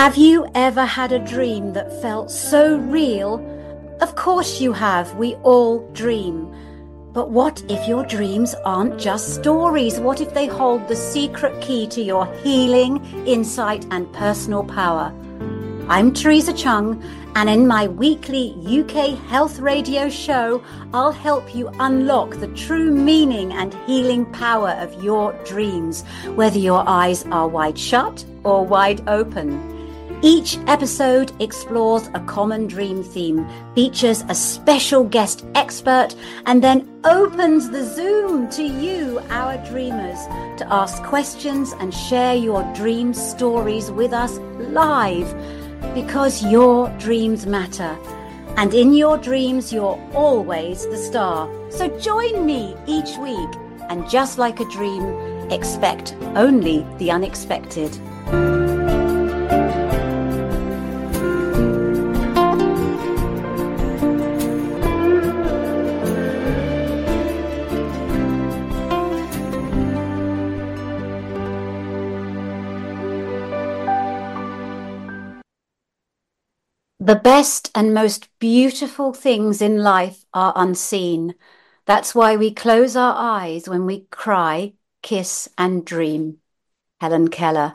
Have you ever had a dream that felt so real? Of course you have. We all dream. But what if your dreams aren't just stories? What if they hold the secret key to your healing, insight, and personal power? I'm Teresa Chung, and in my weekly UK Health Radio show, I'll help you unlock the true meaning and healing power of your dreams, whether your eyes are wide shut or wide open. Each episode explores a common dream theme, features a special guest expert, and then opens the Zoom to you, our dreamers, to ask questions and share your dream stories with us live. Because your dreams matter. And in your dreams, you're always the star. So join me each week. And just like a dream, expect only the unexpected. The best and most beautiful things in life are unseen. That's why we close our eyes when we cry, kiss, and dream. Helen Keller.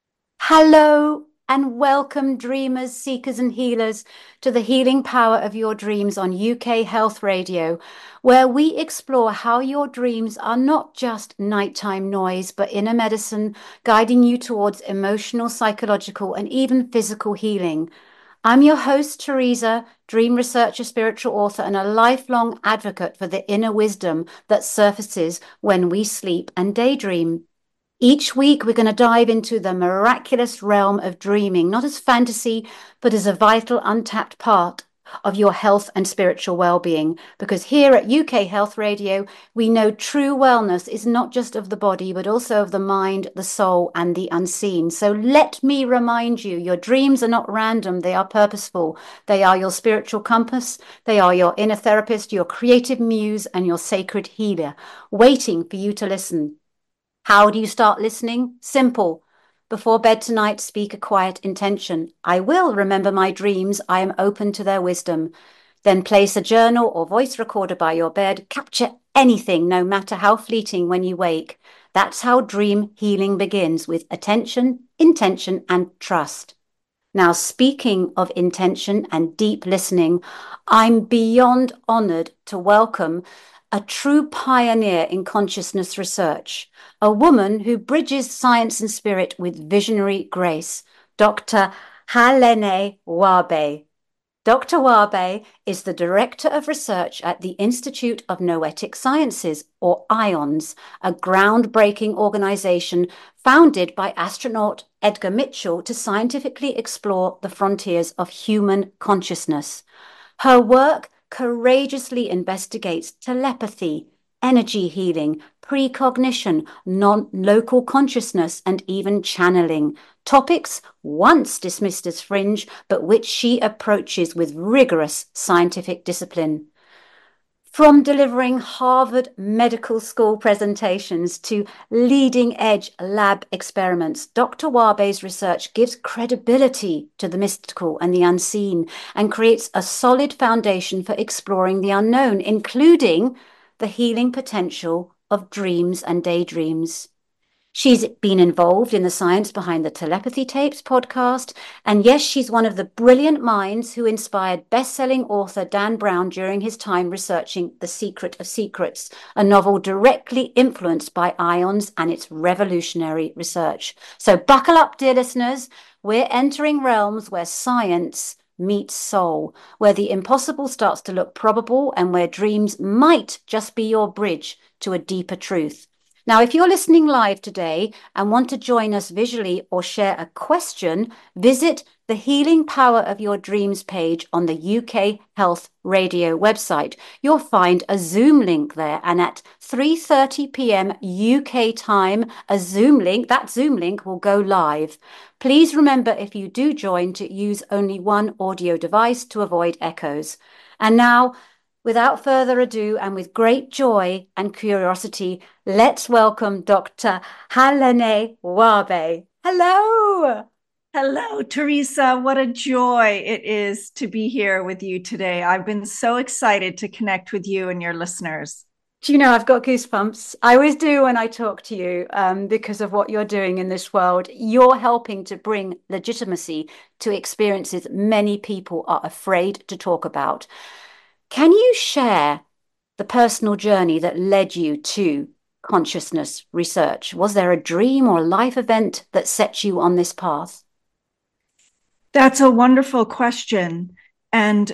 Hello and welcome, dreamers, seekers, and healers, to the healing power of your dreams on UK Health Radio, where we explore how your dreams are not just nighttime noise, but inner medicine, guiding you towards emotional, psychological, and even physical healing. I'm your host, Teresa, dream researcher, spiritual author, and a lifelong advocate for the inner wisdom that surfaces when we sleep and daydream. Each week, we're going to dive into the miraculous realm of dreaming, not as fantasy, but as a vital, untapped part of your health and spiritual well-being. Because here at UK Health Radio, we know true wellness is not just of the body, but also of the mind, the soul, and the unseen. So let me remind you, your dreams are not random, they are purposeful. They are your spiritual compass, they are your inner therapist, your creative muse, and your sacred healer, waiting for you to listen. How do you start listening? Simple. Before bed tonight, speak a quiet intention. I will remember my dreams. I am open to their wisdom. Then place a journal or voice recorder by your bed. Capture anything, no matter how fleeting, when you wake. That's how dream healing begins, with attention, intention, and trust. Now, speaking of intention and deep listening, I'm beyond honored to welcome a true pioneer in consciousness research, a woman who bridges science and spirit with visionary grace, Dr. Halene Wabe. Dr. Wabe is the Director of Research at the Institute of Noetic Sciences, or IONS, a groundbreaking organization founded by astronaut Edgar Mitchell to scientifically explore the frontiers of human consciousness. Her work courageously investigates telepathy, energy healing, precognition, non-local consciousness, and even channeling, topics once dismissed as fringe, but which she approaches with rigorous scientific discipline. From delivering Harvard Medical School presentations to leading-edge lab experiments, Dr. Wabe's research gives credibility to the mystical and the unseen and creates a solid foundation for exploring the unknown, including the healing potential of dreams and daydreams. She's been involved in the science behind the Telepathy Tapes podcast, and yes, she's one of the brilliant minds who inspired best-selling author Dan Brown during his time researching The Secret of Secrets, a novel directly influenced by IONS and its revolutionary research. So buckle up, dear listeners. We're entering realms where science meets soul, where the impossible starts to look probable, and where dreams might just be your bridge to a deeper truth. Now, if you're listening live today and want to join us visually or share a question, visit the Healing Power of Your Dreams page on the UK Health Radio website. You'll find a Zoom link there, and at 3:30 p.m. UK time, that Zoom link will go live. Please remember, if you do join, to use only one audio device to avoid echoes. And now, without further ado, and with great joy and curiosity, let's welcome Dr. Halene Wabe. Hello. Hello, Teresa. What a joy it is to be here with you today. I've been so excited to connect with you and your listeners. Do you know, I've got goosebumps. I always do when I talk to you because of what you're doing in this world. You're helping to bring legitimacy to experiences many people are afraid to talk about. Can you share the personal journey that led you to consciousness research? Was there a dream or life event that set you on this path? That's a wonderful question. And,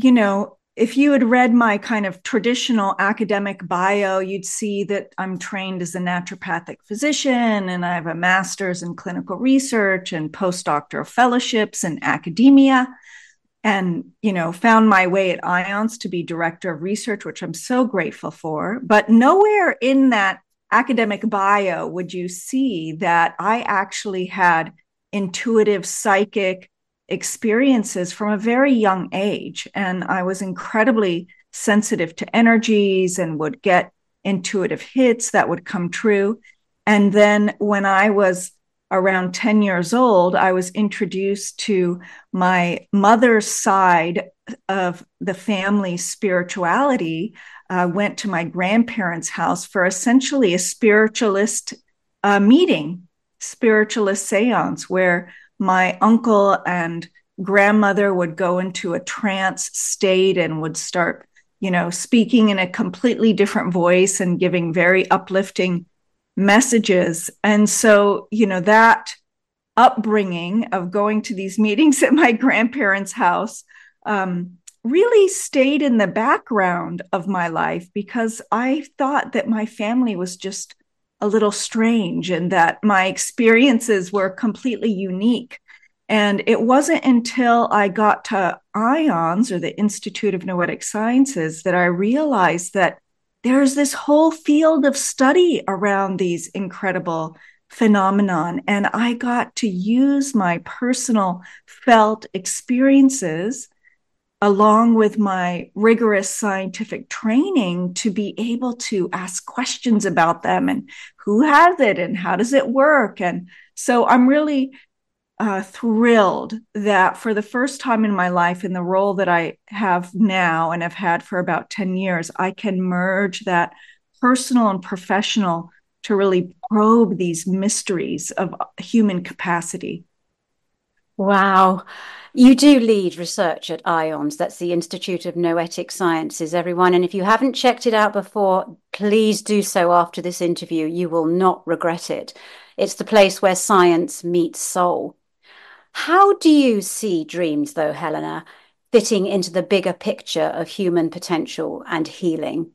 if you had read my kind of traditional academic bio, you'd see that I'm trained as a naturopathic physician and I have a master's in clinical research and postdoctoral fellowships in academia. And found my way at IONS to be director of research, which I'm so grateful for. But nowhere in that academic bio would you see that I actually had intuitive psychic experiences from a very young age. And I was incredibly sensitive to energies and would get intuitive hits that would come true. And then when I was around 10 years old, I was introduced to my mother's side of the family spirituality. Went to my grandparents' house for essentially a spiritualist meeting, spiritualist seance, where my uncle and grandmother would go into a trance state and would start, speaking in a completely different voice and giving very uplifting messages. And so, that upbringing of going to these meetings at my grandparents' house really stayed in the background of my life because I thought that my family was just a little strange and that my experiences were completely unique. And it wasn't until I got to IONS, or the Institute of Noetic Sciences, that I realized that there's this whole field of study around these incredible phenomenon. And I got to use my personal felt experiences along with my rigorous scientific training to be able to ask questions about them and who has it and how does it work. And so I'm really thrilled that for the first time in my life, in the role that I have now and have had for about 10 years, I can merge that personal and professional to really probe these mysteries of human capacity. Wow. You do lead research at IONS. That's the Institute of Noetic Sciences, everyone. And if you haven't checked it out before, please do so after this interview. You will not regret it. It's the place where science meets soul. How do you see dreams, though, Helena, fitting into the bigger picture of human potential and healing?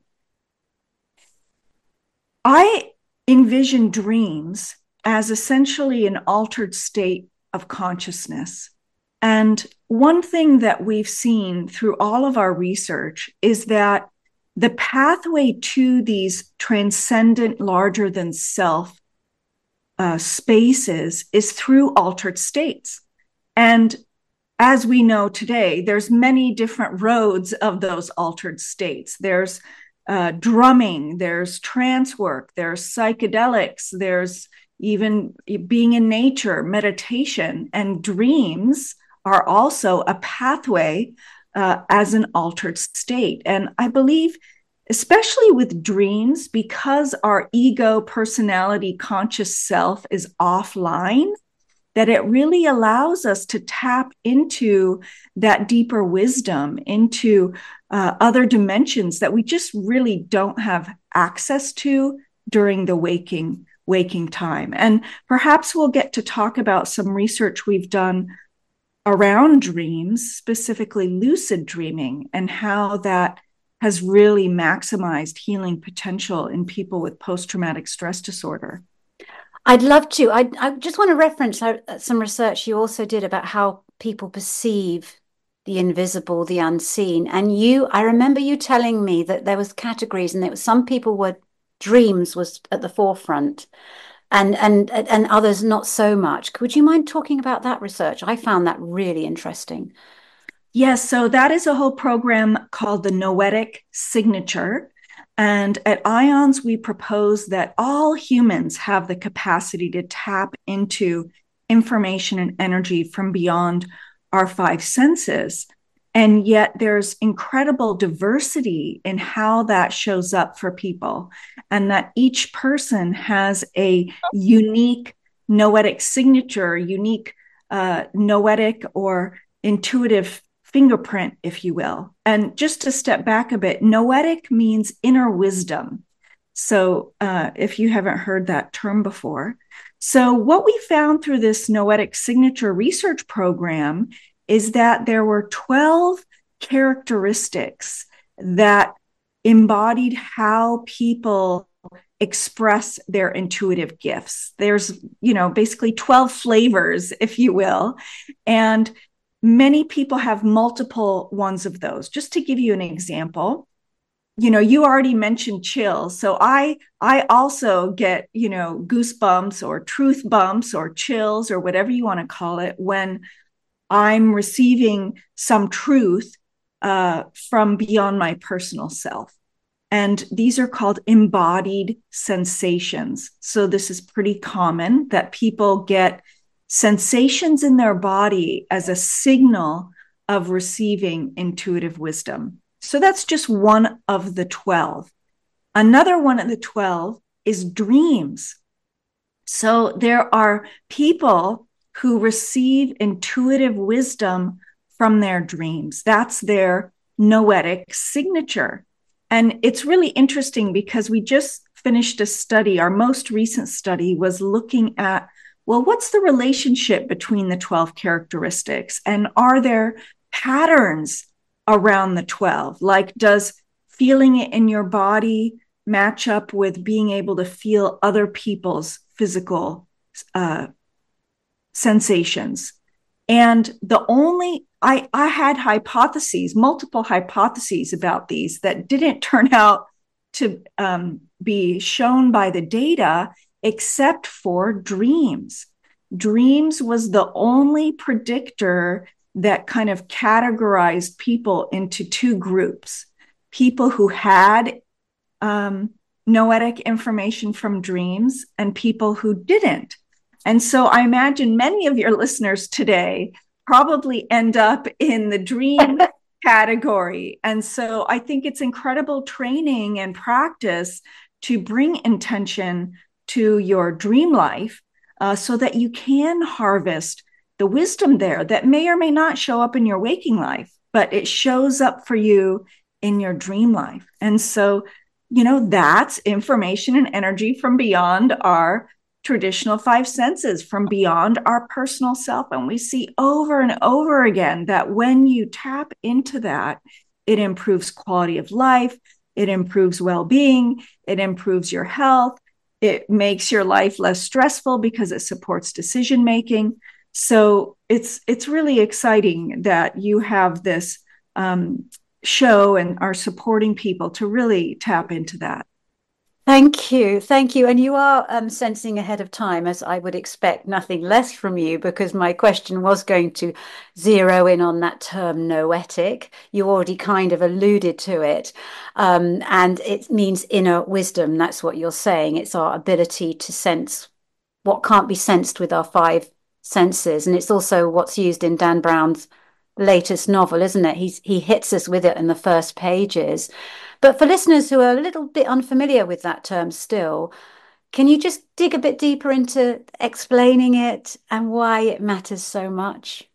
I envision dreams as essentially an altered state of consciousness. And one thing that we've seen through all of our research is that the pathway to these transcendent, larger than self spaces is through altered states. And as we know today, there's many different roads of those altered states. There's drumming, there's trance work, there's psychedelics, there's even being in nature, meditation, and dreams are also a pathway as an altered state. And I believe, especially with dreams, because our ego, personality, conscious self is offline, that it really allows us to tap into that deeper wisdom, into other dimensions that we just really don't have access to during the waking time. And perhaps we'll get to talk about some research we've done around dreams, specifically lucid dreaming, and how that has really maximized healing potential in people with post-traumatic stress disorder. I'd love to. I just want to reference some research you also did about how people perceive the invisible, the unseen. And I remember you telling me that there was categories and there was some people were dreams was at the forefront and others not so much. Would you mind talking about that research? I found that really interesting. Yes, so that is a whole program called the Noetic Signature. And at IONS, we propose that all humans have the capacity to tap into information and energy from beyond our five senses. And yet there's incredible diversity in how that shows up for people, and that each person has a unique noetic signature, unique noetic or intuitive fingerprint, if you will. And just to step back a bit, noetic means inner wisdom. So if you haven't heard that term before. So what we found through this noetic signature research program is that there were 12 characteristics that embodied how people express their intuitive gifts. There's, basically 12 flavors, if you will. And many people have multiple ones of those. Just to give you an example, you already mentioned chills. So I also get, goosebumps or truth bumps or chills or whatever you want to call it when I'm receiving some truth from beyond my personal self. And these are called embodied sensations. So this is pretty common that people get sensations in their body as a signal of receiving intuitive wisdom. So that's just one of the 12. Another one of the 12 is dreams. So there are people who receive intuitive wisdom from their dreams. That's their noetic signature. And it's really interesting because we just finished a study. Our most recent study was looking at, well, what's the relationship between the 12 characteristics? And are there patterns around the 12? Like, does feeling it in your body match up with being able to feel other people's physical sensations? And I had multiple hypotheses about these that didn't turn out to be shown by the data, except for dreams. Dreams was the only predictor that kind of categorized people into two groups: people who had noetic information from dreams and people who didn't. And so I imagine many of your listeners today probably end up in the dream category. And so I think it's incredible training and practice to bring intention to your dream life so that you can harvest the wisdom there that may or may not show up in your waking life, but it shows up for you in your dream life. And so, that's information and energy from beyond our traditional five senses, from beyond our personal self. And we see over and over again that when you tap into that, it improves quality of life, it improves well-being, it improves your health, it makes your life less stressful because it supports decision-making. So it's really exciting that you have this show and are supporting people to really tap into that. Thank you. Thank you. And you are sensing ahead of time, as I would expect nothing less from you, because my question was going to zero in on that term noetic. You already kind of alluded to it. And it means inner wisdom. That's what you're saying. It's our ability to sense what can't be sensed with our five senses. And it's also what's used in Dan Brown's latest novel, isn't it? He hits us with it in the first pages. But for listeners who are a little bit unfamiliar with that term still, can you just dig a bit deeper into explaining it and why it matters so much?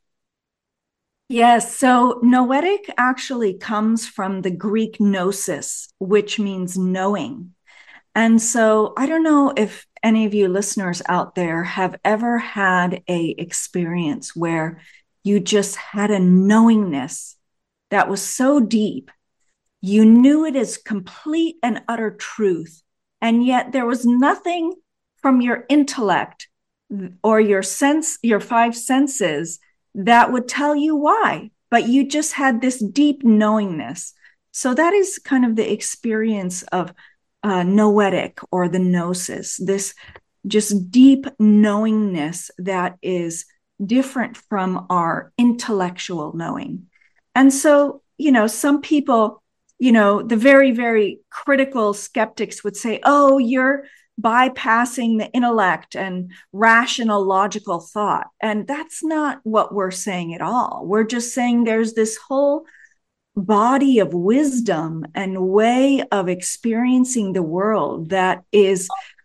Yes, so noetic actually comes from the Greek gnosis, which means knowing. And so I don't know if any of you listeners out there have ever had a experience where you just had a knowingness that was so deep. You knew it as complete and utter truth, and yet there was nothing from your intellect or your five senses that would tell you why, but you just had this deep knowingness. So that is kind of the experience of noetic or the gnosis, this just deep knowingness that is different from our intellectual knowing. And so, some people, the very, very critical skeptics would say, oh, you're bypassing the intellect and rational, logical thought. And that's not what we're saying at all. We're just saying there's this whole body of wisdom and way of experiencing the world that is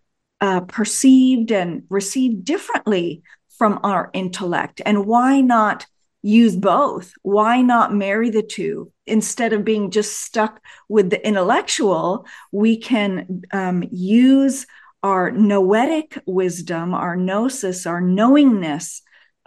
perceived and received differently from our intellect. And why not use both? Why not marry the two? Instead of being just stuck with the intellectual, we can use our noetic wisdom, our gnosis, our knowingness,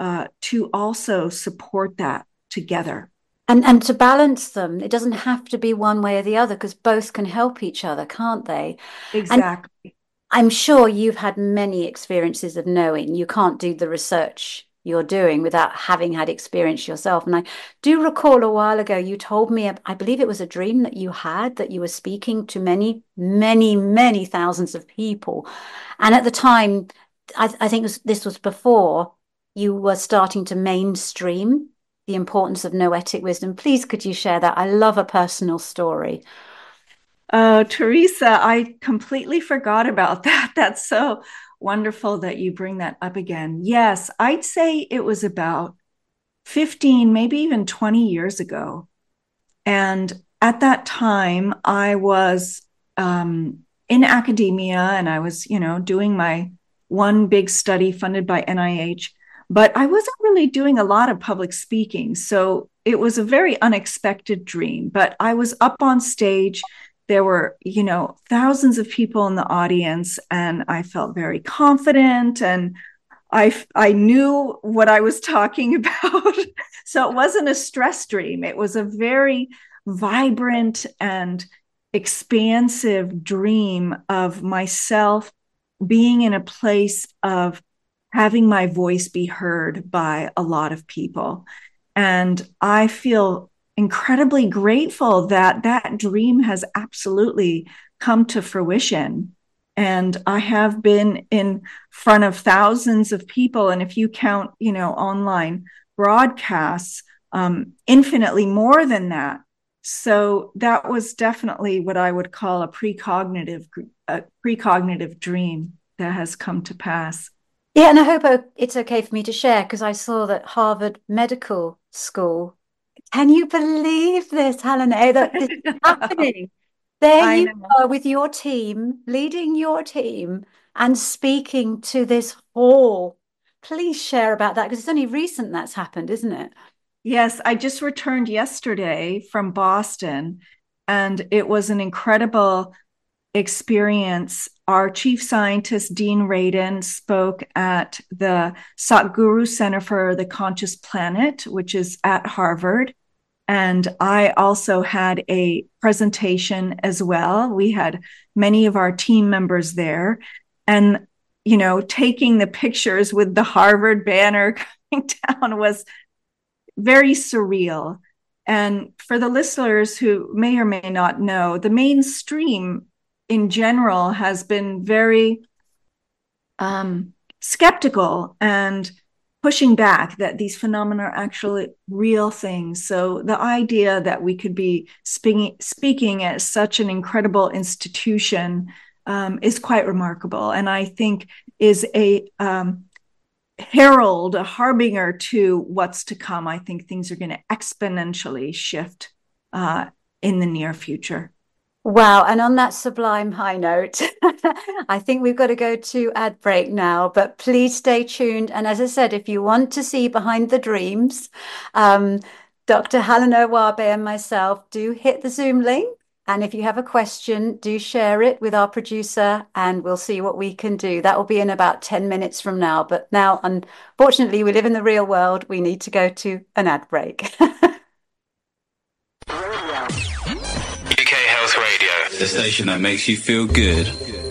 to also support that together. And to balance them, it doesn't have to be one way or the other, because both can help each other, can't they? Exactly. And I'm sure you've had many experiences of knowing. You can't do the research you're doing without having had experience yourself. And I do recall a while ago, you told me, I believe it was a dream that you had, that you were speaking to many, many, many thousands of people. And at the time, I think this was before you were starting to mainstream the importance of noetic wisdom. Please, could you share that? I love a personal story. Oh, Teresa, I completely forgot about that. That's so wonderful that you bring that up again. Yes, I'd say it was about 15, maybe even 20 years ago. And at that time, I was in academia, and I was, doing my one big study funded by NIH, but I wasn't really doing a lot of public speaking. So it was a very unexpected dream, but I was up on stage. There were, thousands of people in the audience, and I felt very confident, and I knew what I was talking about. So it wasn't a stress dream. It was a very vibrant and expansive dream of myself being in a place of having my voice be heard by a lot of people. And I feel incredibly grateful that that dream has absolutely come to fruition. And I have been in front of thousands of people. And if you count, online broadcasts, infinitely more than that. So that was definitely what I would call a precognitive dream that has come to pass. Yeah, and I hope it's okay for me to share, because I saw that Harvard Medical School. Can you believe this, Helena, that this is happening? There you are with your team, leading your team and speaking to this hall. Please share about that, because it's only recent that's happened, isn't it? Yes, I just returned yesterday from Boston, and it was an incredible experience. Our chief scientist, Dean Radin, spoke at the Satguru Center for the Conscious Planet, which is at Harvard. And I also had a presentation as well. We had many of our team members there. And, taking the pictures with the Harvard banner coming down was very surreal. And for the listeners who may or may not know, the mainstream in general has been very skeptical and pushing back that these phenomena are actually real things. So the idea that we could be speaking at such an incredible institution is quite remarkable, and I think is a herald, a harbinger to what's to come. I think things are going to exponentially shift in the near future. Wow. And on that sublime high note, I think we've got to go to ad break now, but please stay tuned. And as I said, if you want to see behind the dreams, Dr. Helena Wabe and myself do hit the Zoom link. And if you have a question, do share it with our producer, and we'll see what we can do. That will be in about 10 minutes from now. But now, unfortunately, we live in the real world. We need to go to an ad break. UK Health Radio, the station that makes you feel good.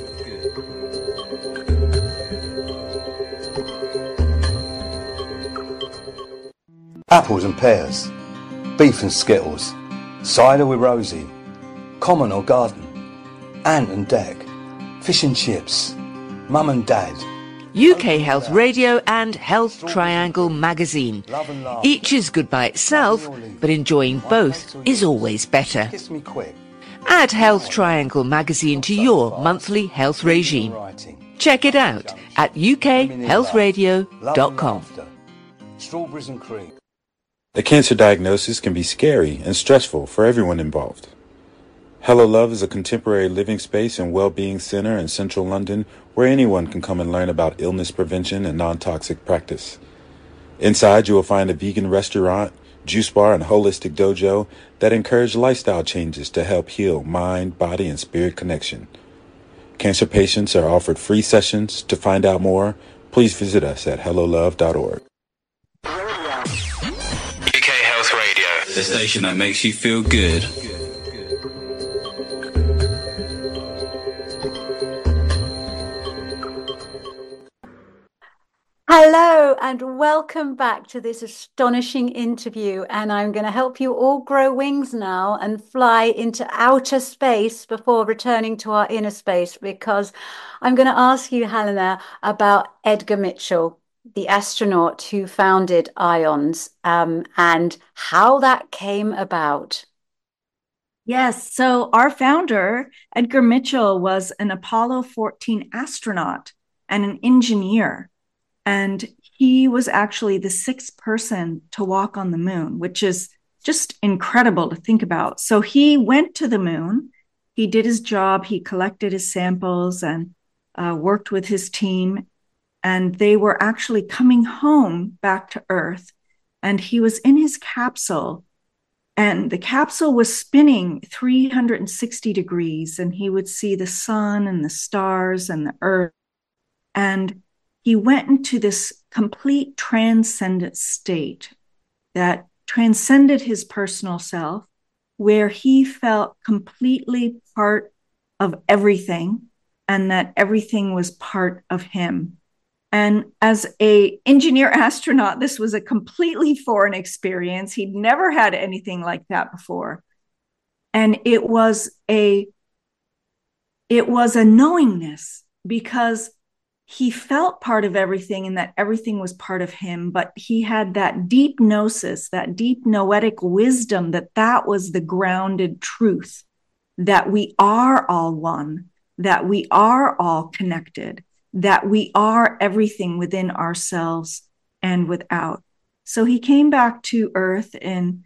Apples and pears, beef and skittles, cider with Rosie, common or garden, ant and deck, fish and chips, mum and dad. UK Health Radio and Health Triangle magazine. Each is good by itself, but enjoying both is always better. Kiss me quick. Add Health Triangle magazine to your monthly health regime. Check it out at ukhealthradio.com. Strawberries and cream. A cancer diagnosis can be scary and stressful for everyone involved. Hello Love is a contemporary living space and well-being center in central London where anyone can come and learn about illness prevention and non-toxic practice. Inside, you will find a vegan restaurant, juice bar, and holistic dojo that encourage lifestyle changes to help heal mind, body, and spirit connection. Cancer patients are offered free sessions. To find out more, please visit us at hellolove.org. UK Health Radio, the station that makes you feel good. Hello and welcome back to this astonishing interview, and I'm going to help you all grow wings now and fly into outer space before returning to our inner space, because I'm going to ask you, Helena, about Edgar Mitchell, the astronaut who founded IONS, and how that came about. Yes, so our founder, Edgar Mitchell, was an Apollo 14 astronaut and an engineer. And he was actually the sixth person to walk on the moon, which is just incredible to think about. So he went to the moon, he did his job, he collected his samples and worked with his team. And they were actually coming home back to Earth. And he was in his capsule. And the capsule was spinning 360 degrees. And he would see the sun and the stars and the Earth. And he went into this complete transcendent state that transcended his personal self, where he felt completely part of everything and that everything was part of him. And as an engineer astronaut, this was a completely foreign experience. He'd never had anything like that before. And it was a knowingness, because he felt part of everything and that everything was part of him, but he had that deep gnosis, that deep noetic wisdom, that was the grounded truth, that we are all one, that we are all connected, that we are everything within ourselves and without. So he came back to Earth in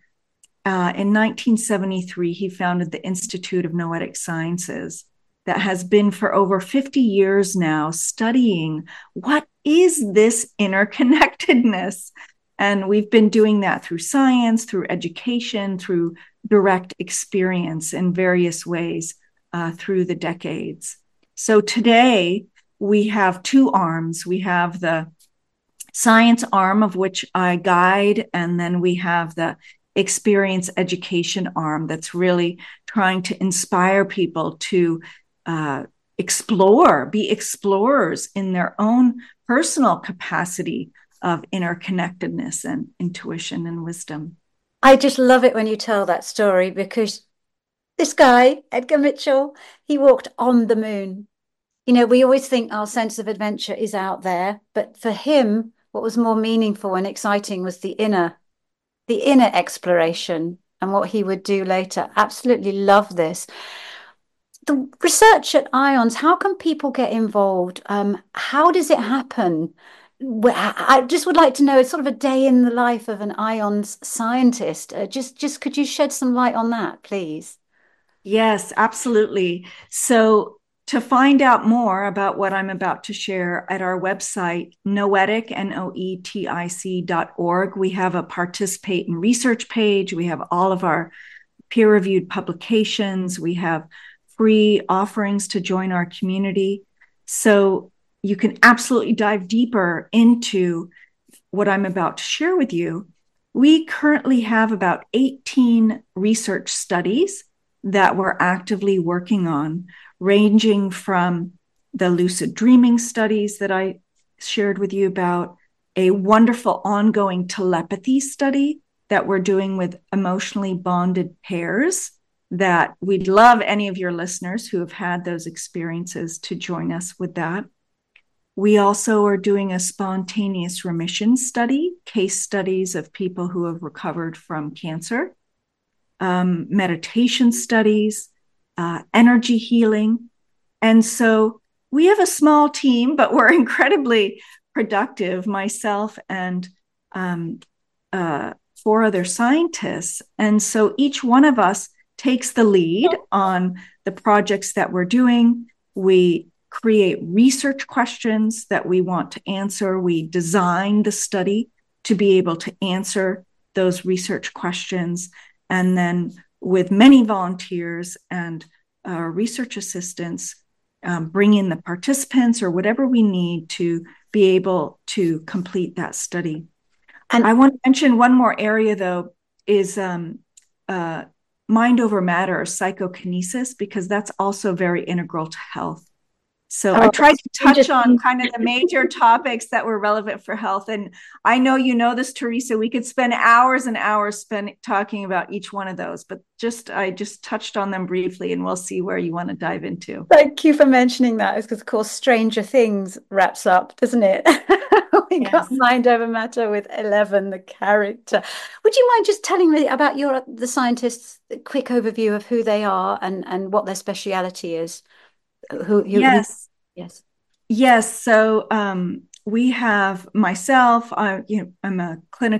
1973. He founded the Institute of Noetic Sciences, that has been for over 50 years now studying what is this interconnectedness. And we've been doing that through science, through education, through direct experience in various ways through the decades. So today we have two arms. We have the science arm, of which I guide, and then we have the experience education arm that's really trying to inspire people to be explorers in their own personal capacity of interconnectedness and intuition and wisdom. I just love it when you tell that story, because this guy, Edgar Mitchell, he walked on the moon. You know, we always think our sense of adventure is out there, but for him, what was more meaningful and exciting was the inner exploration and what he would do later. Absolutely love this. The research at IONS, how can people get involved? How does it happen? I just would like to know, it's sort of a day in the life of an IONS scientist. Just could you shed some light on that, please? Yes, absolutely. So to find out more about what I'm about to share, at our website, noetic, noetic.org, we have a participate in research page. We have all of our peer-reviewed publications. We have free offerings to join our community. So you can absolutely dive deeper into what I'm about to share with you. We currently have about 18 research studies that we're actively working on, ranging from the lucid dreaming studies that I shared with you about, a wonderful ongoing telepathy study that we're doing with emotionally bonded pairs, that we'd love any of your listeners who have had those experiences to join us with that. We also are doing a spontaneous remission study, case studies of people who have recovered from cancer, meditation studies, energy healing. And so we have a small team, but we're incredibly productive, myself and 4 other scientists. And so each one of us takes the lead on the projects that we're doing. We create research questions that we want to answer. We design the study to be able to answer those research questions. And then with many volunteers and research assistants, bring in the participants or whatever we need to be able to complete that study. And I want to mention one more area, though, is mind over matter, psychokinesis, because that's also very integral to health. So I tried to touch on kind of the major topics that were relevant for health. And I know you know this, Teresa, we could spend hours and hours talking about each one of those, but I just touched on them briefly, and we'll see where you want to dive into. Thank you for mentioning that, because of course Stranger Things wraps up, doesn't it? We got Mind Over Matter with Eleven, the character. Would you mind just telling me about the scientists, a quick overview of who they are and what their speciality is? Yes. So we have myself. I'm a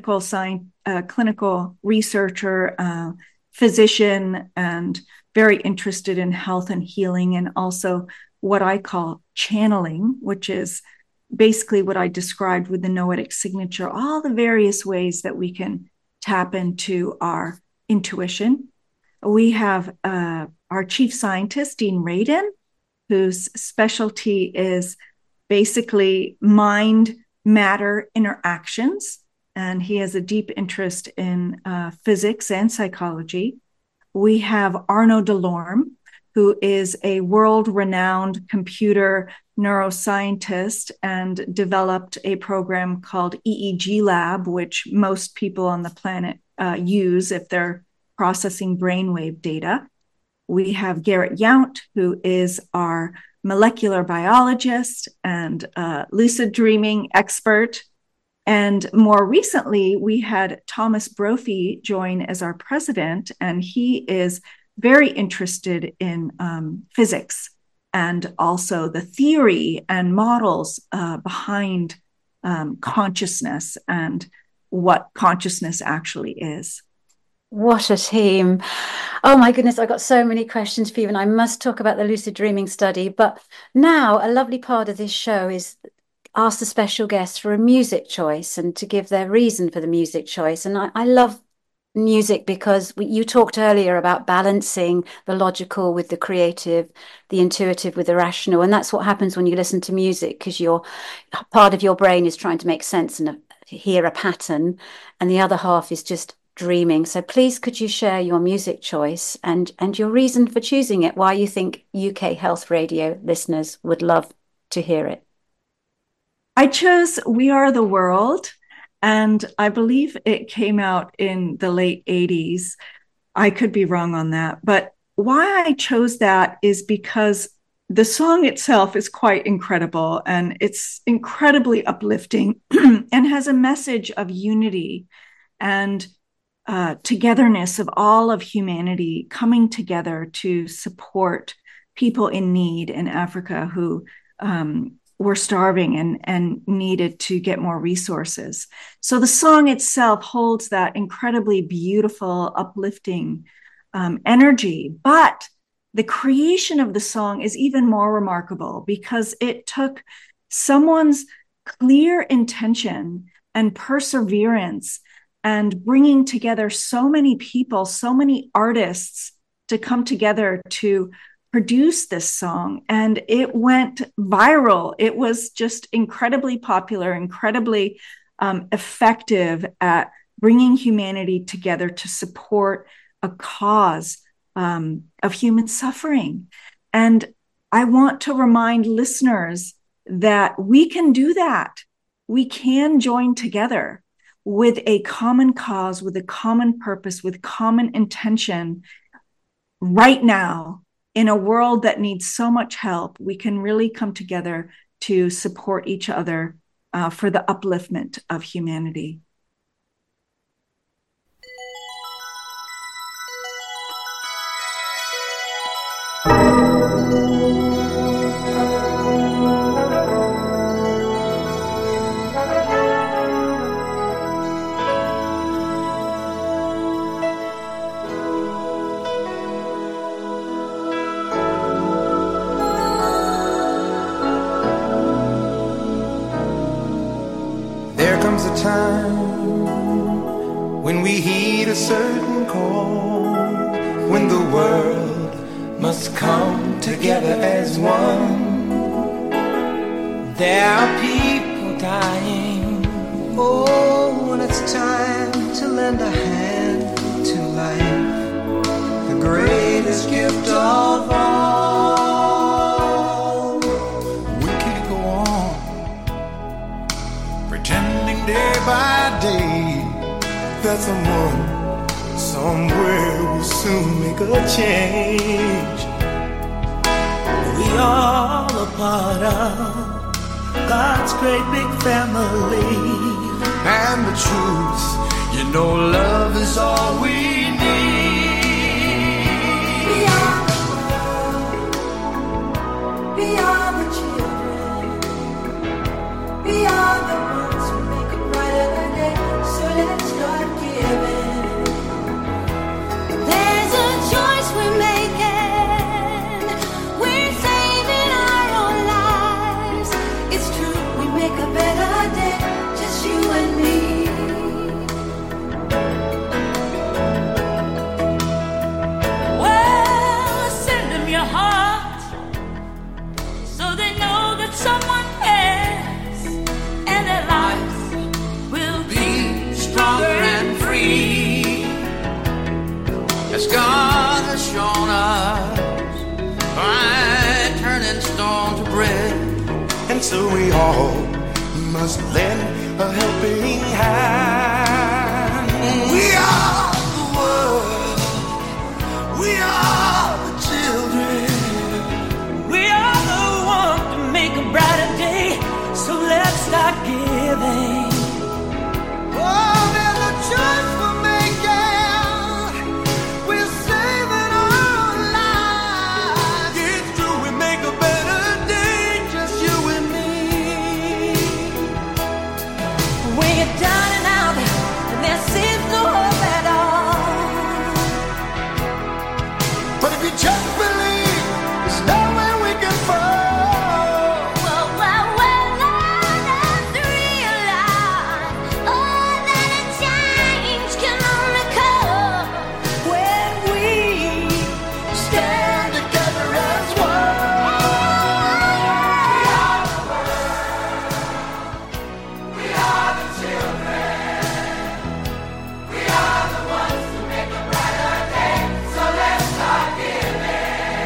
clinical researcher, physician, and very interested in health and healing, and also what I call channeling, which is basically what I described with the noetic signature, all the various ways that we can tap into our intuition. We have our chief scientist, Dean Radin, whose specialty is basically mind-matter interactions, and he has a deep interest in physics and psychology. We have Arnaud Delorme, who is a world-renowned computer neuroscientist and developed a program called EEG Lab, which most people on the planet use if they're processing brainwave data. We have Garrett Yount, who is our molecular biologist and lucid dreaming expert. And more recently, we had Thomas Brophy join as our president, and he is very interested in physics and also the theory and models behind consciousness and what consciousness actually is. What a team. Oh my goodness, I've got so many questions for you, and I must talk about the lucid dreaming study. But now a lovely part of this show is ask the special guests for a music choice and to give their reason for the music choice. And I love music because you talked earlier about balancing the logical with the creative, the intuitive with the rational. And that's what happens when you listen to music, because part of your brain is trying to make sense and hear a pattern, and the other half is just dreaming. So please, could you share your music choice and your reason for choosing it, why you think UK Health Radio listeners would love to hear it? I chose We Are the World, and I believe it came out in the late 80s. I could be wrong on that, but why I chose that is because the song itself is quite incredible, and it's incredibly uplifting and has a message of unity and togetherness of all of humanity coming together to support people in need in Africa who were starving and needed to get more resources. So the song itself holds that incredibly beautiful, uplifting energy. But the creation of the song is even more remarkable because it took someone's clear intention and perseverance and bringing together so many people, so many artists to come together to produce this song. And it went viral. It was just incredibly popular, incredibly effective at bringing humanity together to support a cause of human suffering. And I want to remind listeners that we can do that. We can join together with a common cause, with a common purpose, with common intention right now in a world that needs so much help. We can really come together to support each other for the upliftment of humanity. There comes a time when we heed a certain call, when the world must come together as one. There are people dying. Oh, when it's time to lend a hand to life, the greatest gift of all. We can't go on pretending day by day that someone somewhere will soon make a change. We all a part of God's great big family. And the truth, you know, love is all we need. We are the world. We are the children. We are the ones who make a brighter day. So let's start giving. There's a choice we're making. We're saving our own lives. It's true, we make a better day. Just you and me. Well, send them your heart so they know that someone cares, and their lives will be stronger and free, As God has shown us by turning stone to bread. And so we all must lend a helping hand. We are the world. We are the children. we are the ones to make a brighter day. So let's start giving. Oh, there's a choice we're making. We're saving our lives. It's true, we make a better day, just you and me. When you're down and out, and there seems no hope at all. But if you just believe, there's nowhere we can fall. Well, let's realize, oh, that a change can only come when we Stand together as one. We are the children. We are the ones who make a brighter day. So let's start giving.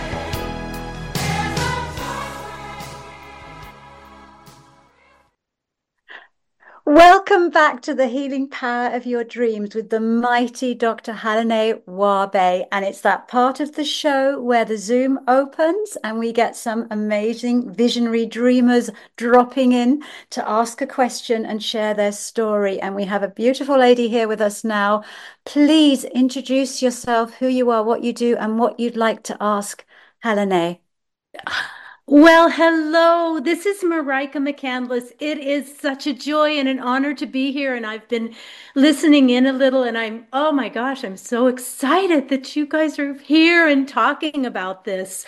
Welcome back to the healing power of your dreams with the mighty Dr. Halene Wabe. And it's that part of the show where the Zoom opens and we get some amazing visionary dreamers dropping in to ask a question and share their story. And we have a beautiful lady here with us now. Please introduce yourself, who you are, what you do, and what you'd like to ask Halene. Well, hello. This is Marika McCandless. It is such a joy and an honor to be here. And I've been listening in a little, and oh my gosh, I'm so excited that you guys are here and talking about this.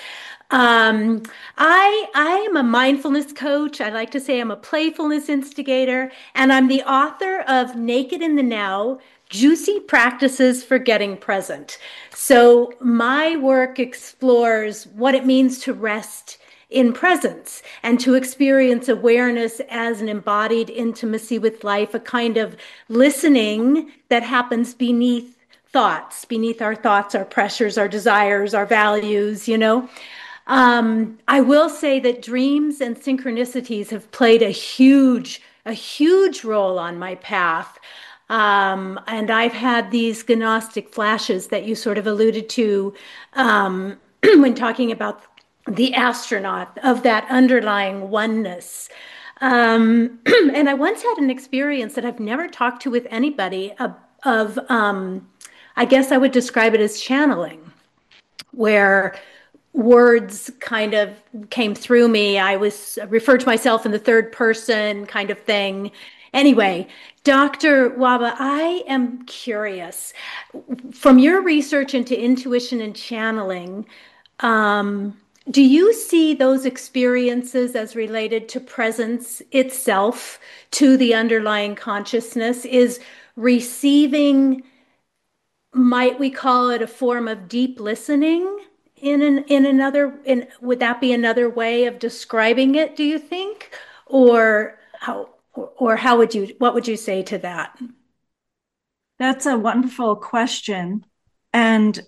I am a mindfulness coach. I like to say I'm a playfulness instigator, and I'm the author of Naked in the Now, Juicy Practices for Getting Present. So my work explores what it means to rest in presence and to experience awareness as an embodied intimacy with life, a kind of listening that happens beneath our thoughts, our pressures, our desires, our values, you know. I will say that dreams and synchronicities have played a huge role on my path. And I've had these gnostic flashes that you sort of alluded to when talking about the astronaut, of that underlying oneness. And I once had an experience that I've never talked to with anybody of I guess I would describe it as channeling, where words kind of came through me. I was referred to myself in the third person kind of thing. Anyway, Dr. Wabe, I am curious. From your research into intuition and channeling, do you see those experiences as related to presence itself, to the underlying consciousness? Is receiving, might we call it a form of deep listening would that be another way of describing it, do you think? Or how what would you say to that? That's a wonderful question. And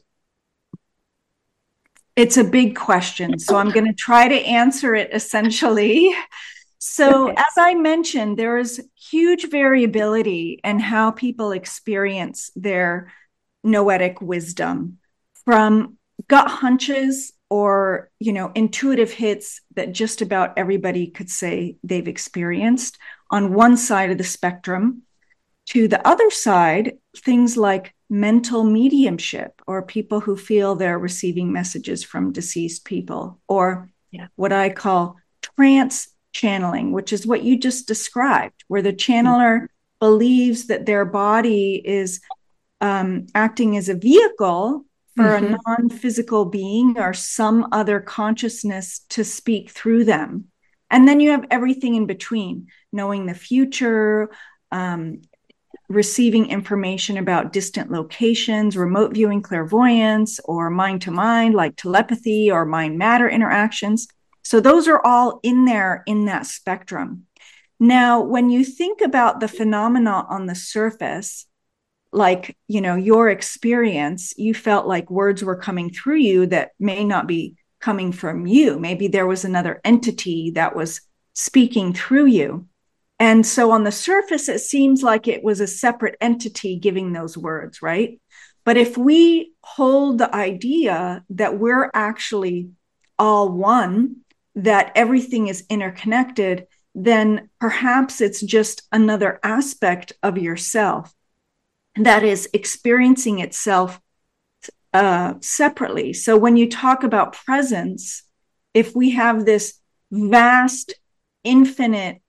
it's a big question. So I'm going to try to answer it essentially. So Okay. as I mentioned, there is huge variability in how people experience their noetic wisdom, from gut hunches or, intuitive hits that just about everybody could say they've experienced on one side of the spectrum, to the other side, things like mental mediumship, or people who feel they're receiving messages from deceased people, or what I call trance channeling, which is what you just described, where the channeler believes that their body is acting as a vehicle for a non-physical being or some other consciousness to speak through them. And then you have everything in between, knowing the future, receiving information about distant locations, remote viewing, clairvoyance, or mind to mind, like telepathy or mind matter interactions. So those are all in there in that spectrum. Now, when you think about the phenomena on the surface, like, your experience, you felt like words were coming through you that may not be coming from you. Maybe there was another entity that was speaking through you. And so on the surface, it seems like it was a separate entity giving those words, right? But if we hold the idea that we're actually all one, that everything is interconnected, then perhaps it's just another aspect of yourself that is experiencing itself separately. So when you talk about presence, if we have this vast, infinite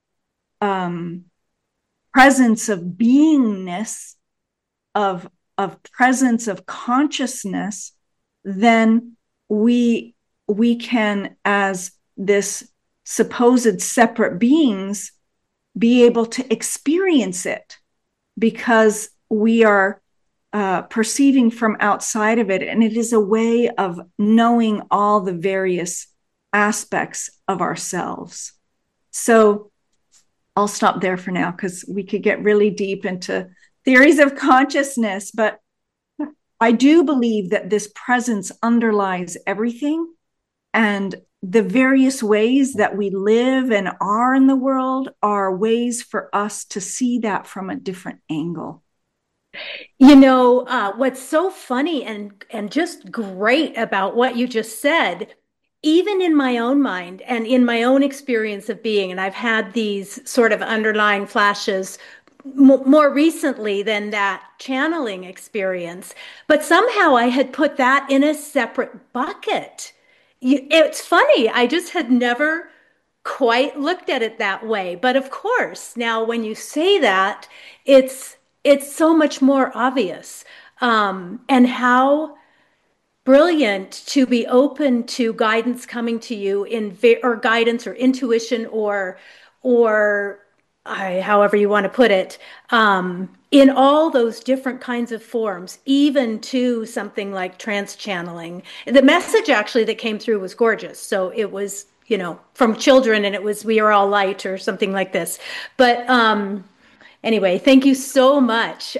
presence of beingness, of presence of consciousness, then we can, as this supposed separate beings, be able to experience it, because we are perceiving from outside of it. And it is a way of knowing all the various aspects of ourselves. So I'll stop there for now, because we could get really deep into theories of consciousness. But I do believe that this presence underlies everything. And the various ways that we live and are in the world are ways for us to see that from a different angle. What's so funny and just great about what you just said, even in my own mind and in my own experience of being, and I've had these sort of underlying flashes more recently than that channeling experience, but somehow I had put that in a separate bucket. It's funny, I just had never quite looked at it that way. But of course, now when you say that, it's so much more obvious. And how brilliant to be open to guidance coming to you or guidance or intuition or however you want to put it, in all those different kinds of forms, even to something like trance channeling. The message actually that came through was gorgeous. So it was, from children, and it was, "We are all light," or something like this. But anyway, thank you so much.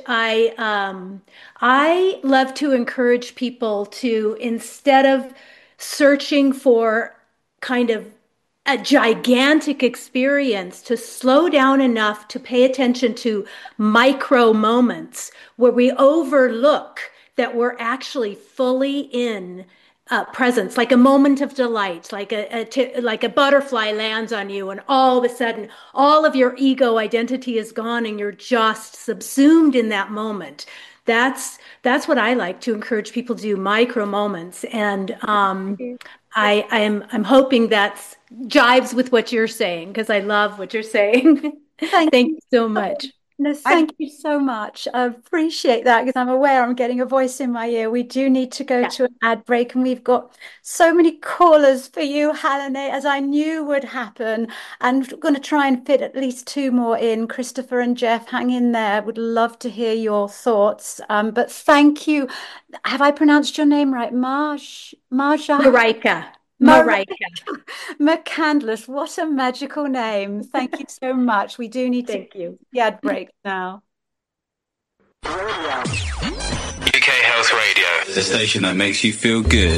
I love to encourage people to, instead of searching for kind of a gigantic experience, to slow down enough to pay attention to micro moments where we overlook that we're actually fully in presence, like a moment of delight, like a butterfly lands on you, and all of a sudden, all of your ego identity is gone, and you're just subsumed in that moment. That's what I like to encourage people to do, micro moments, and I'm hoping that's jives with what you're saying, because I love what you're saying. Thank you so much. No, thank you so much. I appreciate that because I'm aware I'm getting a voice in my ear. We do need to go to an ad break, and we've got so many callers for you, Helene, as I knew would happen. And we're going to try and fit at least two more in. Christopher and Jeff, hang in there. Would love to hear your thoughts. But thank you. Have I pronounced your name right? Marja? Marika. McCandless, what a magical name. Thank you so much. We do need to the ad break now. UK Health Radio, the station that makes you feel good.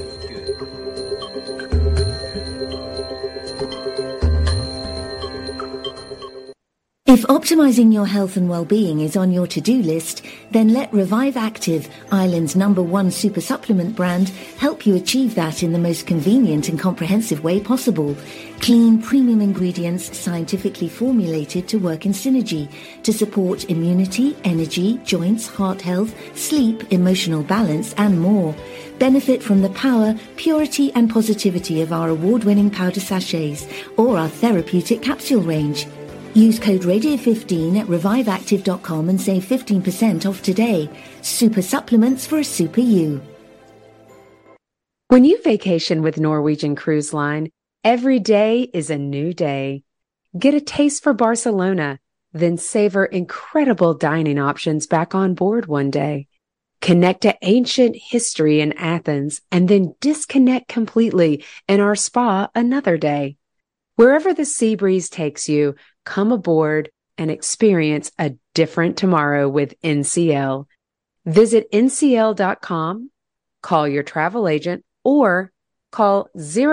If optimizing your health and well-being is on your to-do list, then let Revive Active, Ireland's #1 super supplement brand, help you achieve that in the most convenient and comprehensive way possible. Clean, premium ingredients scientifically formulated to work in synergy to support immunity, energy, joints, heart health, sleep, emotional balance, and more. Benefit from the power, purity, and positivity of our award-winning powder sachets or our therapeutic capsule range. Use code Radio15 at reviveactive.com and save 15% off today. Super supplements for a super you. When you vacation with Norwegian Cruise Line, every day is a new day. Get a taste for Barcelona, then savor incredible dining options back on board one day. Connect to ancient history in Athens and then disconnect completely in our spa another day. Wherever the sea breeze takes you, come aboard and experience a different tomorrow with NCL. Visit ncl.com, call your travel agent, or call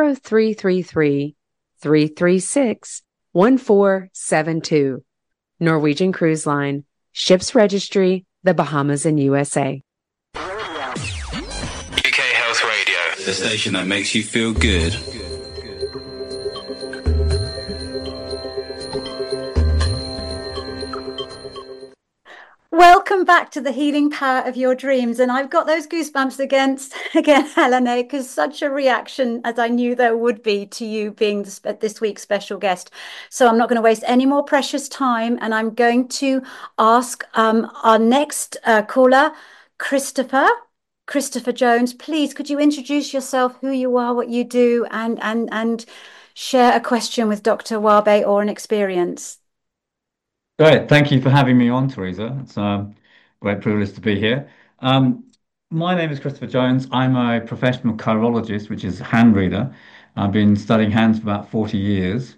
0333-336-1472. Norwegian Cruise Line, Ships Registry, the Bahamas and USA. UK Health Radio, the station that makes you feel good. Welcome back to the healing power of your dreams. And I've got those goosebumps again, Helene, because such a reaction as I knew there would be to you being this week's special guest. So I'm not going to waste any more precious time. And I'm going to ask our next caller, Christopher Jones. Please, could you introduce yourself, who you are, what you do, and share a question with Dr. Wabe or an experience? Great. Thank you for having me on, Teresa. It's a great privilege to be here. My name is Christopher Jones. I'm a professional chirologist, which is a hand reader. I've been studying hands for about 40 years.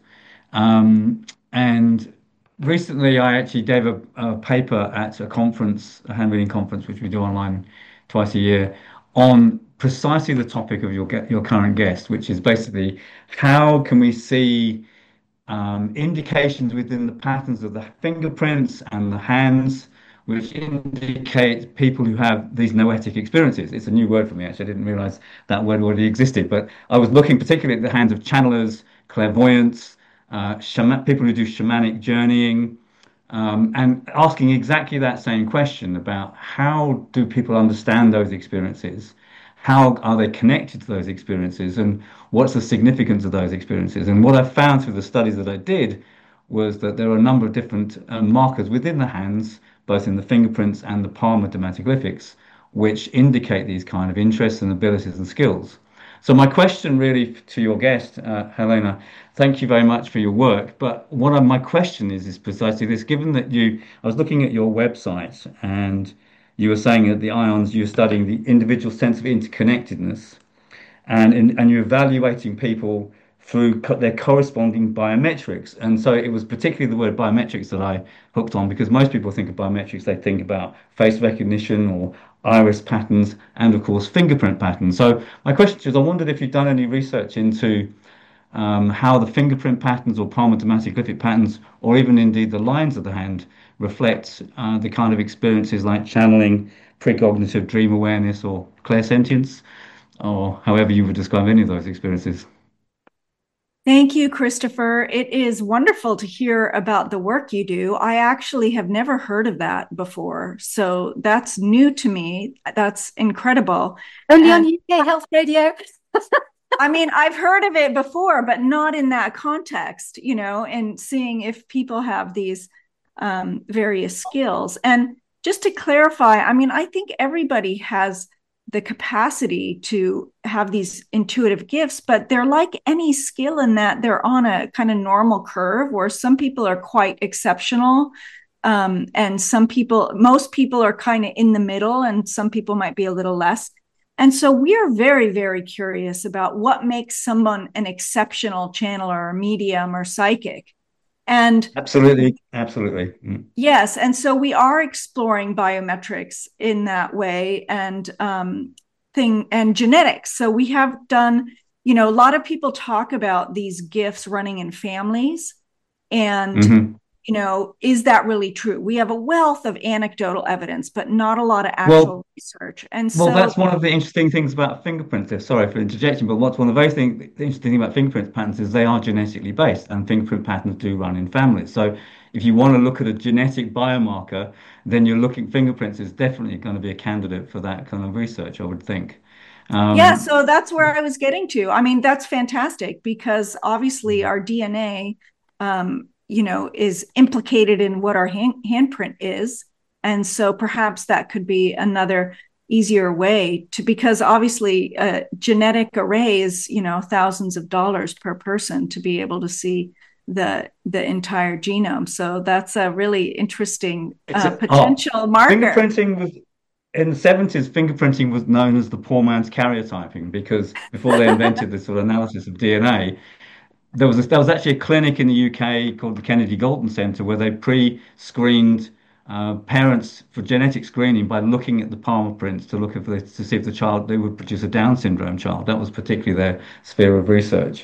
And recently I actually gave a paper at a conference, a hand reading conference, which we do online twice a year, on precisely the topic of your current guest, which is basically how can we see indications within the patterns of the fingerprints and the hands, which indicate people who have these noetic experiences. It's a new word for me, actually. I didn't realize that word already existed, but I was looking particularly at the hands of channelers, clairvoyants, people who do shamanic journeying, and asking exactly that same question about how do people understand those experiences? How are they connected to those experiences, and what's the significance of those experiences? And what I found through the studies that I did was that there are a number of different markers within the hands, both in the fingerprints and the palmar dermatoglyphics, which indicate these kind of interests and abilities and skills. So my question really to your guest, Helena, thank you very much for your work. But my question is precisely this: given that I was looking at your website and you were saying that the ions, you're studying the individual sense of interconnectedness, and you're evaluating people through their corresponding biometrics. And so it was particularly the word biometrics that I hooked on, because most people think of biometrics, they think about face recognition or iris patterns, and of course fingerprint patterns. So my question is, I wondered if you've done any research into how the fingerprint patterns or palmar dermatoglyphic patterns, or even indeed the lines of the hand, reflect the kind of experiences like channeling, precognitive dream awareness, or clairsentience, or however you would describe any of those experiences. Thank you, Christopher. It is wonderful to hear about the work you do. I actually have never heard of that before, so that's new to me. That's incredible. Only on UK Health Radio. I mean, I've heard of it before, but not in that context, and seeing if people have these various skills. And just to clarify, I mean, I think everybody has the capacity to have these intuitive gifts, but they're like any skill in that they're on a kind of normal curve where some people are quite exceptional. And most people are kind of in the middle, and some people might be a little less. And so we are very, very curious about what makes someone an exceptional channeler or medium or psychic. And absolutely. Yes. And so we are exploring biometrics in that way and genetics. So we have done, a lot of people talk about these gifts running in families. And, is that really true? We have a wealth of anecdotal evidence, but not a lot of actual research. And so that's one of the interesting things about fingerprints. Sorry for interjecting, but what's one of the the interesting thing about fingerprint patterns is they are genetically based, and fingerprint patterns do run in families. So if you want to look at a genetic biomarker, then fingerprints is definitely going to be a candidate for that kind of research, I would think. So that's where I was getting to. I mean, that's fantastic because obviously our DNA, is implicated in what our handprint is. And so perhaps that could be another easier way because obviously a genetic array is, thousands of dollars per person to be able to see the entire genome. So that's a really interesting potential marker. Fingerprinting in the 70s, fingerprinting was known as the poor man's karyotyping because before they invented this sort of analysis of DNA, there was actually a clinic in the UK called the Kennedy Galton Center where they pre-screened parents for genetic screening by looking at the palm prints to see if they would produce a Down syndrome child. That was particularly their sphere of research.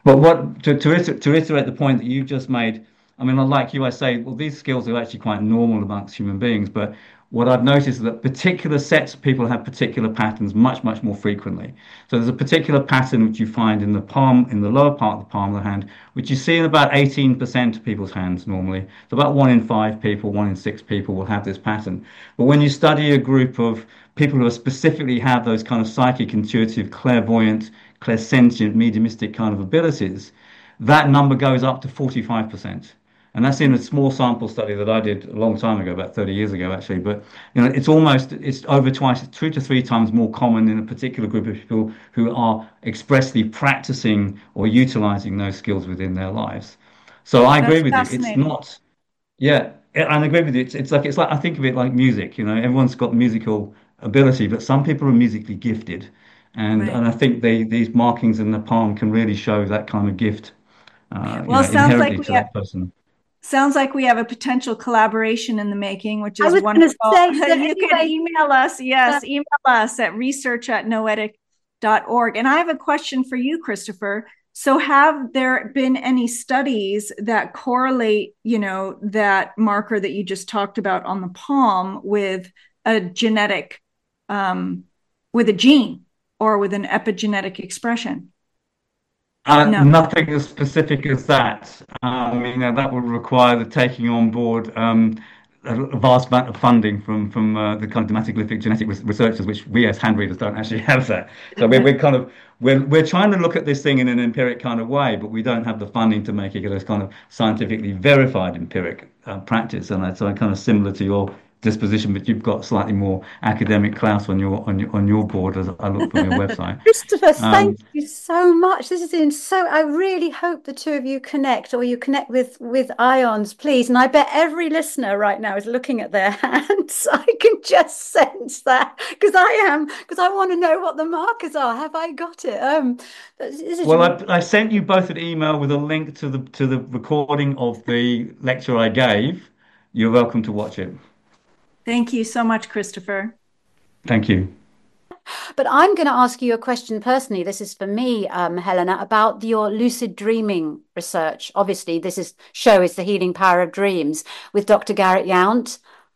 But to reiterate the point that you just made, I mean, like you, I say, well, these skills are actually quite normal amongst human beings, but what I've noticed is that particular sets of people have particular patterns much, much more frequently. So there's a particular pattern which you find in the lower part of the palm of the hand, which you see in about 18% of people's hands normally. So about 1 in 5 people, 1 in 6 people will have this pattern. But when you study a group of people who specifically have those kind of psychic, intuitive, clairvoyant, clairsentient, mediumistic kind of abilities, that number goes up to 45%. And that's in a small sample study that I did a long time ago, about 30 years ago, actually. But it's over 2 to 3 times more common in a particular group of people who are expressly practicing or utilizing those skills within their lives. So I agree with you. It's not, and I agree with you. It's like I think of it like music. Everyone's got musical ability, but some people are musically gifted, and I think these markings in the palm can really show that kind of gift. Inherently to that person. Sounds like we have a potential collaboration in the making, which is wonderful. You can email us. Yes, email us at research@noetic.org. And I have a question for you, Christopher. So have there been any studies that correlate, that marker that you just talked about on the palm with a genetic, with a gene or with an epigenetic expression? No. Nothing as specific as that. That would require the taking on board a vast amount of funding from the kind of dermatoglyphic genetic researchers, which we as hand readers don't actually have that. So we're trying to look at this thing in an empiric kind of way, but we don't have the funding to make it a kind of scientifically verified empiric practice. And that's kind of similar to your disposition, but you've got slightly more academic clout on your board as I look from your website. Christopher, thank you so much. This is I really hope the two of you connect, or you connect with IONS, please. And I bet every listener right now is looking at their hands. I can just sense that because I want to know what the markers are. Have I got it? I sent you both an email with a link to the recording of the lecture I gave. You're welcome to watch it. Thank you so much, Christopher. Thank you. But I'm going to ask you a question personally. This is for me, Helena, about your lucid dreaming research. Obviously, this show is The Healing Power of Dreams with Dr. Garrett Yount.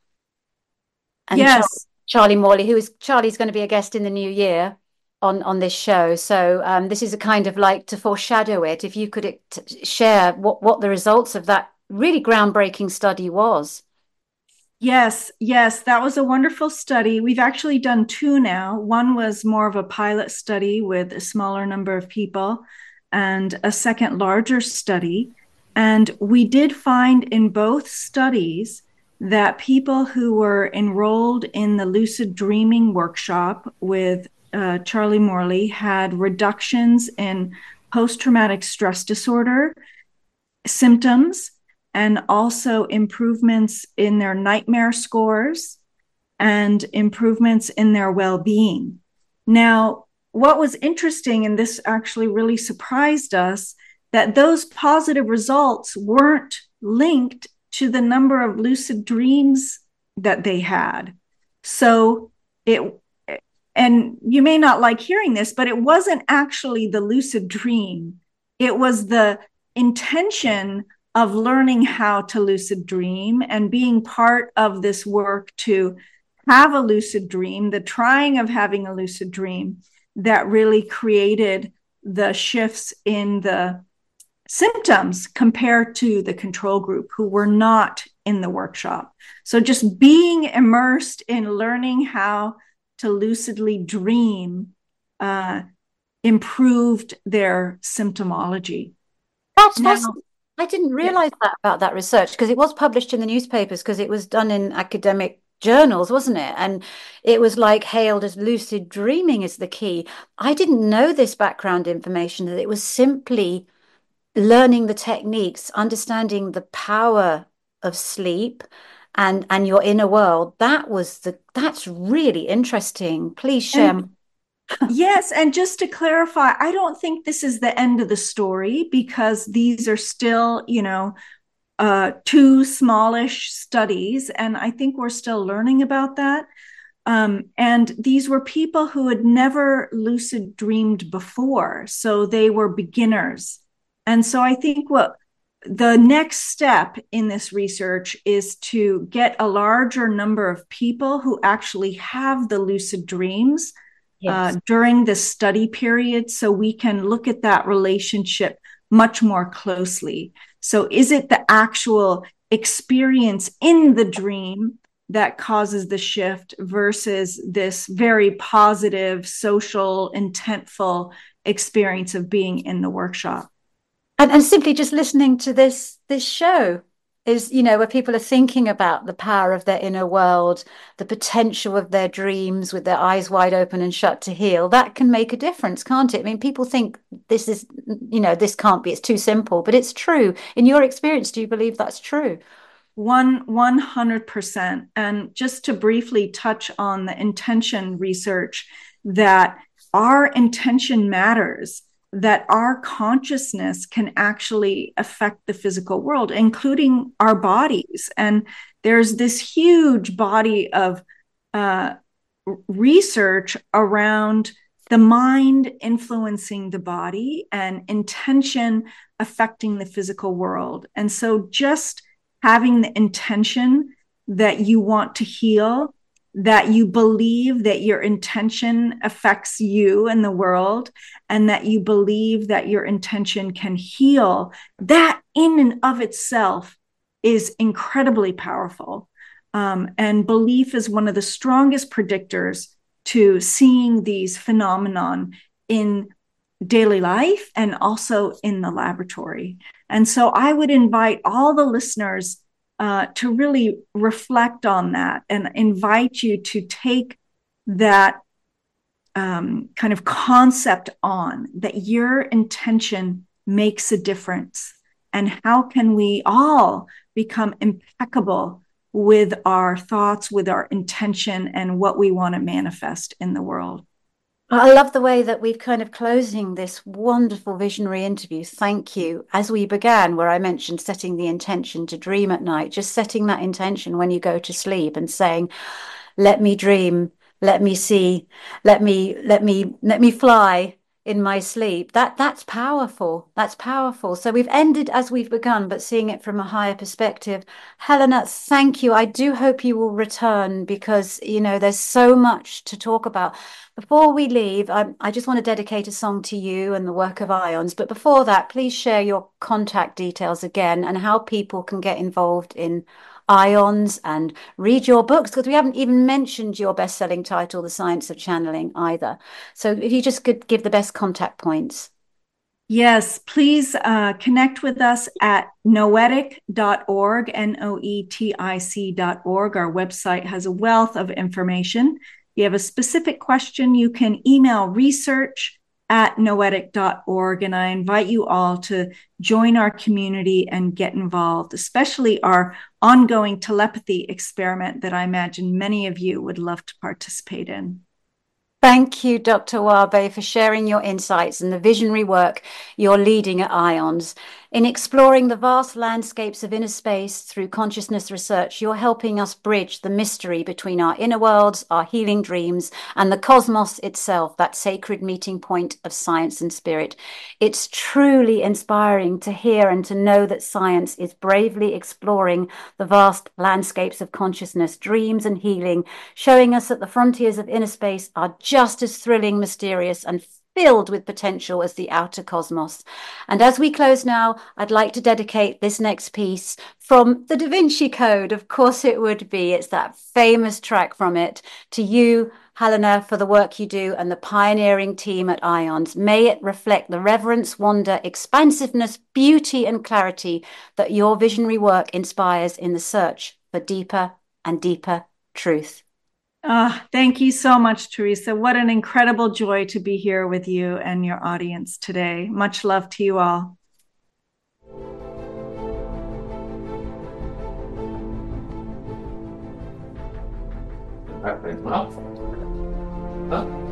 And yes. Charlie Morley, Charlie's going to be a guest in the new year on this show. So this is a kind of like to foreshadow it. If you could share what the results of that really groundbreaking study was. Yes, that was a wonderful study. We've actually done 2 now. One was more of a pilot study with a smaller number of people, and a second larger study. And we did find in both studies that people who were enrolled in the lucid dreaming workshop with Charlie Morley had reductions in post-traumatic stress disorder symptoms, and also improvements in their nightmare scores and improvements in their well-being. Now, what was interesting, and this actually really surprised us, that those positive results weren't linked to the number of lucid dreams that they had. So and you may not like hearing this, but it wasn't actually the lucid dream. It was the intention of learning how to lucid dream and being part of this work to have a lucid dream, the trying of having a lucid dream, that really created the shifts in the symptoms compared to the control group who were not in the workshop. So just being immersed in learning how to lucidly dream improved their symptomology. That's fascinating. I didn't realize that about that research, because it was published in the newspapers, because it was done in academic journals, wasn't it? And it was like hailed as lucid dreaming is the key. I didn't know this background information, that it was simply learning the techniques, understanding the power of sleep and your inner world. That's really interesting. Please share. Yes, and just to clarify, I don't think this is the end of the story, because these are still, two smallish studies, and I think we're still learning about that. And these were people who had never lucid dreamed before, so they were beginners. And so I think what the next step in this research is to get a larger number of people who actually have the lucid dreams during the study period, so we can look at that relationship much more closely. So is it the actual experience in the dream that causes the shift versus this very positive, social, intentful experience of being in the workshop? And simply just listening to this show is, where people are thinking about the power of their inner world, the potential of their dreams with their eyes wide open and shut to heal. That can make a difference, can't it? I mean, people think this is, this can't be, it's too simple, but it's true. In your experience, do you believe that's true? 100%. And just to briefly touch on the intention research, that our intention matters, that our consciousness can actually affect the physical world, including our bodies. And there's this huge body of research around the mind influencing the body and intention affecting the physical world. And so just having the intention that you want to heal, that you believe that your intention affects you and the world, and that you believe that your intention can heal, that in and of itself is incredibly powerful. And belief is one of the strongest predictors to seeing these phenomenon in daily life and also in the laboratory. And so I would invite all the listeners to really reflect on that, and invite you to take that kind of concept on, that your intention makes a difference. And how can we all become impeccable with our thoughts, with our intention, and what we want to manifest in the world? I love the way that we've kind of closing this wonderful visionary interview. Thank you. As we began, where I mentioned setting the intention to dream at night, just setting that intention when you go to sleep and saying, let me dream, let me see, let me fly in my sleep. That's powerful. That's powerful. So we've ended as we've begun, but seeing it from a higher perspective. Helena, thank you. I do hope you will return, because, there's so much to talk about. Before we leave, I just want to dedicate a song to you and the work of IONS. But before that, please share your contact details again and how people can get involved in IONS and read your books, because we haven't even mentioned your best-selling title, The Science of Channeling, either. So if you just could give the best contact points. Yes, please connect with us at noetic.org, noetic.org. Our website has a wealth of information. If you have a specific question, you can email research@noetic.org, and I invite you all to join our community and get involved, especially our ongoing telepathy experiment that I imagine many of you would love to participate in. Thank you, Dr. Wabe, for sharing your insights and the visionary work you're leading at IONS. In exploring the vast landscapes of inner space through consciousness research, you're helping us bridge the mystery between our inner worlds, our healing dreams, and the cosmos itself, that sacred meeting point of science and spirit. It's truly inspiring to hear and to know that science is bravely exploring the vast landscapes of consciousness, dreams, and healing, showing us that the frontiers of inner space are just as thrilling, mysterious, and filled with potential as the outer cosmos. And as we close now, I'd like to dedicate this next piece from the Da Vinci Code. Of course it would be. It's that famous track from it. To you, Helena, for the work you do and the pioneering team at IONS. May it reflect the reverence, wonder, expansiveness, beauty, and clarity that your visionary work inspires in the search for deeper and deeper truth. Thank you so much, Teresa. What an incredible joy to be here with you and your audience today. Much love to you all. Well,